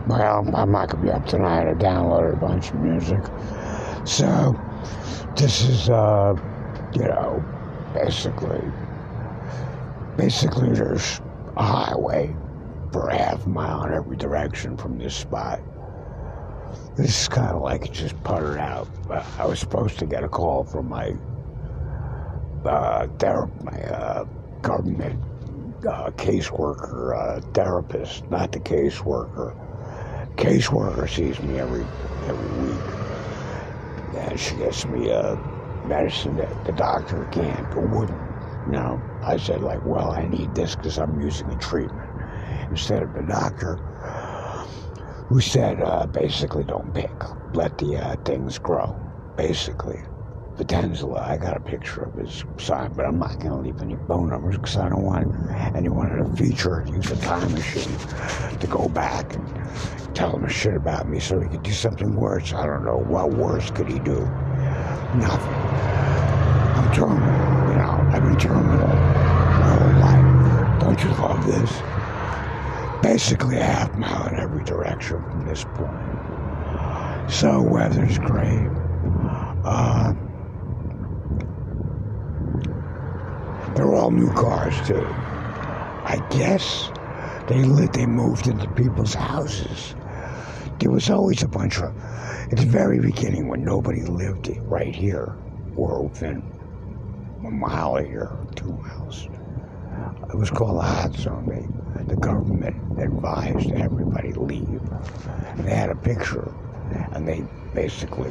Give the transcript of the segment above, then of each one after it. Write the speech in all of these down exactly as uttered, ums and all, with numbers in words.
Well, I'm not going to be up tonight. I downloaded a bunch of music. So, this is, uh, you know, basically, basically there's a highway for a half mile in every direction from this spot. This is kind of like it just puttered out. I was supposed to get a call from my, uh, ther- my, uh, government, uh, caseworker, uh, therapist, not the caseworker. Caseworker sees me every every week, and she gets me uh, medicine that the doctor can't or wouldn't. You know, I said like, well, I need this because I'm using a treatment instead of the doctor, who said uh, basically don't pick, let the uh, things grow. Basically, Vitenzela, I got a picture of his son, but I'm not going to leave any phone numbers because I don't want anyone in the future to use a time machine to go back and tell him shit about me so he could do something worse. I don't know. What worse could he do? Nothing. I'm terminal, you know. I've been terminal my whole life. Don't you love this? Basically a half mile in every direction from this point. So weather's great. Uh, they're all new cars too. I guess they lit, they moved into people's houses. There was always a bunch of, at the very beginning when nobody lived right here or within a mile here, two miles. It was called a hot zone. They, the government advised everybody leave. And they had a picture, and they basically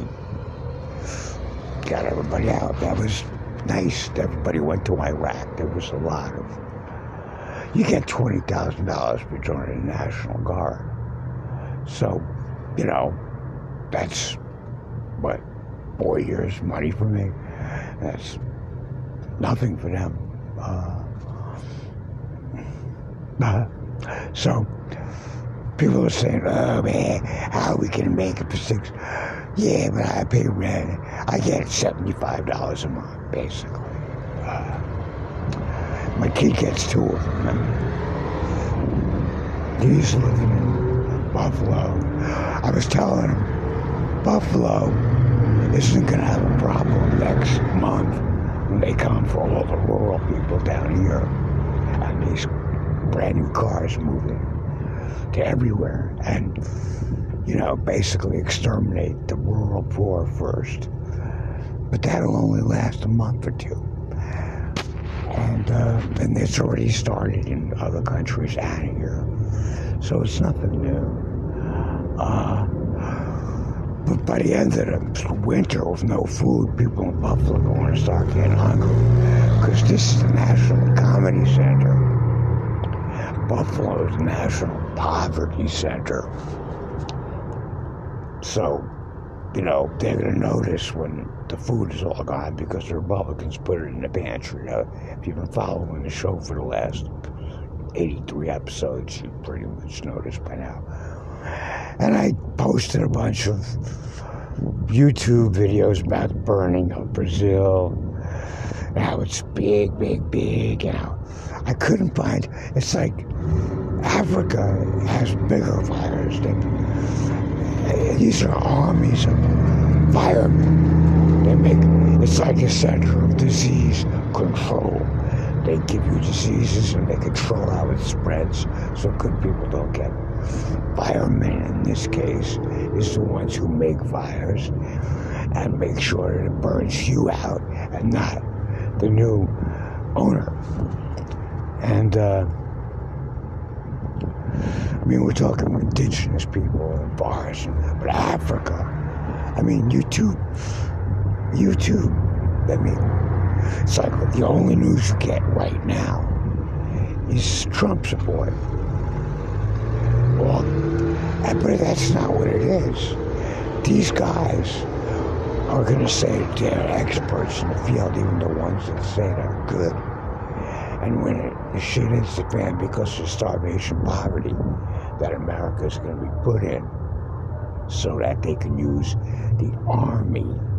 got everybody out. That was nice. Everybody went to Iraq. There was a lot of, you get twenty thousand dollars for joining the National Guard. So, you know, that's, what, four years money for me? That's nothing for them. Uh, uh, so, people are saying, oh man, how are we going to make it for six? Yeah, but I pay rent. I get seventy-five dollars a month, basically. Uh, my kid gets two of them. He's living in Buffalo. I was telling him, Buffalo isn't going to have a problem next month when they come for all the rural people down here and these brand new cars moving to everywhere and, you know, basically exterminate the rural poor first. But that'll only last a month or two. And, uh, and it's already started in other countries and here. So it's nothing new. Uh, but by the end of the winter with no food, people in Buffalo are going to start getting hungry. Because this is the National Comedy Center. Buffalo is the National Poverty Center. So, you know, they're going to notice when the food is all gone because the Republicans put it in the pantry. Now, if you've been following the show for the last eighty-three episodes, you pretty much noticed by now. And I posted a bunch of YouTube videos about the burning of Brazil, and how it's big, big, big, and how I couldn't find, it's like Africa has bigger fires than, these are armies of firemen. They make, it's like a center of disease control. They give you diseases and they control how it spreads so good people don't get it. Firemen, in this case, is the ones who make fires and make sure that it burns you out and not the new owner. And, uh, I mean, we're talking indigenous people and bars, but Africa, I mean, YouTube, YouTube, I mean, it's like the only news you get right now is Trump support. Well, but that's not what it is. These guys are going to say they're experts in the field, even the ones that say they're good. And when it, the shit hits the fan because of starvation, poverty, that America is going to be put in so that they can use the army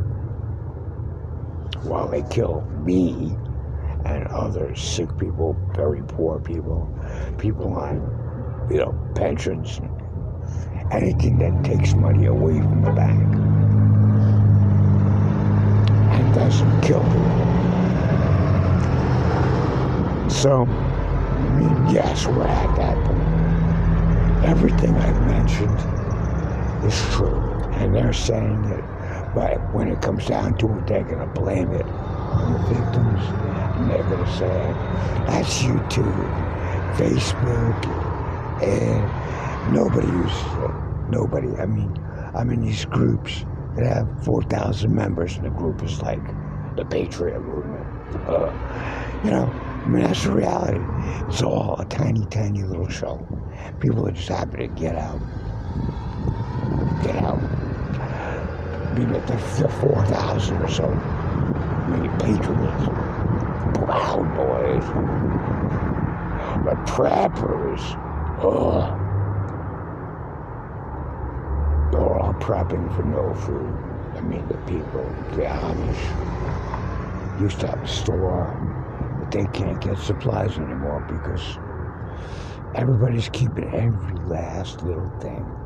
while they kill me and other sick people, very poor people, people on, you know, pensions anything that takes money away from the bank and doesn't kill people. So, I mean, yes, we're at that point. Everything I've mentioned is true. And they're saying that, but when it comes down to it, they're going to blame it on the victims. And they're going to say, that's YouTube, Facebook, and nobody uses it. Nobody. I mean, I'm in these groups that have four thousand members, and the group is like the Patriot Movement. Uh, you know, I mean, that's the reality. It's all a tiny, tiny little show. People are just happy to get out. Get out. I mean, the, the four thousand or so. I mean, Patriots, Proud Boys, the preppers. Ugh. They're all prepping for no food. I mean, the people, the Amish, used to have a store, but they can't get supplies anymore because everybody's keeping every last little thing.